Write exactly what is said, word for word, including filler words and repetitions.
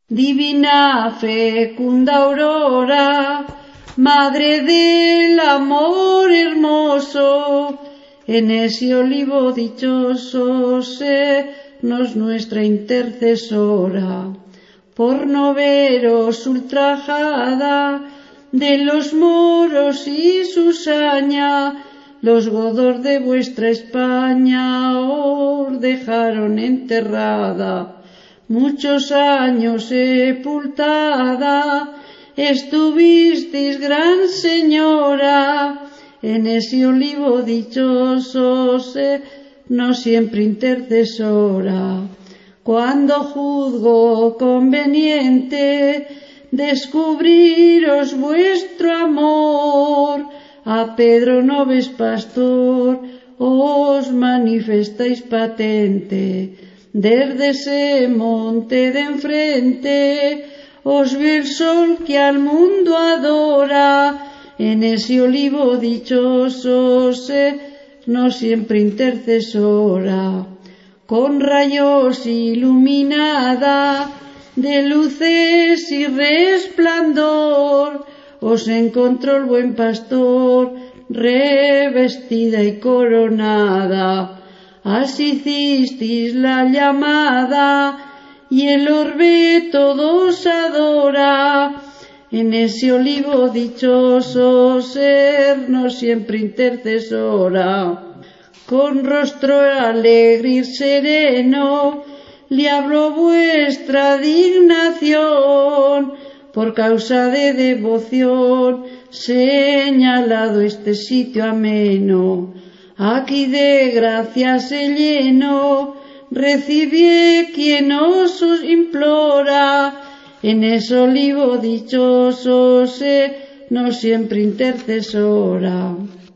Divina fecunda aurora, madre del amor hermoso, en ese olivo dichoso sernos nuestra intercesora. Por no veros ultrajada de los moros y su saña, los godos de vuestra España os dejaron enterrada. Muchos años sepultada estuvisteis, gran señora, en ese olivo dichoso no siempre intercesora. Cuando juzgo conveniente descubriros vuestro amor, a Pedro Noves pastor os manifestáis patente. Desde ese monte de enfrente os ve el sol que al mundo adora, en ese olivo dichoso no siempre intercesora. Con rayos iluminada de luces y resplandor, os encontró el buen pastor, revestida y coronada. Así hicisteis la llamada, y el orbe todos adora, en ese olivo dichoso sernos siempre intercesora. Con rostro alegre y sereno le habló vuestra dignación, por causa de devoción señalado este sitio ameno. Aquí de gracia se lleno, recibí quien os implora, en ese olivo dichoso no siempre intercesora.